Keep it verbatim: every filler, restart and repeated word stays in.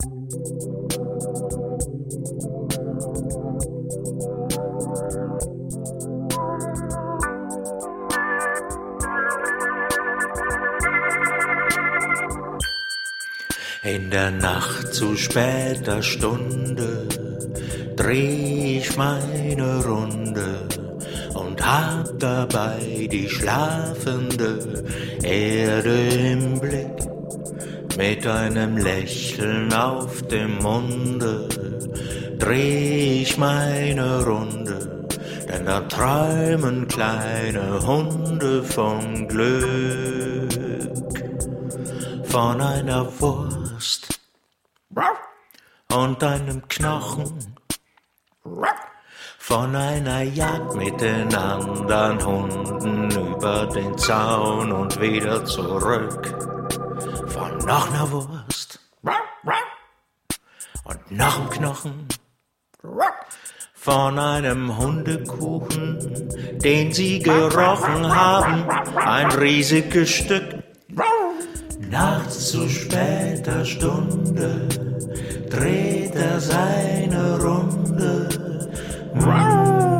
In der Nacht zu später Stunde dreh ich meine Runde und hab dabei die schlafende Erde im Blick. Mit einem Lächeln auf dem Munde dreh ich meine Runde, denn da träumen kleine Hunde vom Glück, von einer Wurst und einem Knochen, von einer Jagd mit den anderen Hunden über den Zaun und wieder zurück, von noch einer Wurst und noch einem Knochen, von einem Hundekuchen, den sie gerochen haben, ein riesiges Stück. Nachts zu später Stunde dreht er seine Runde.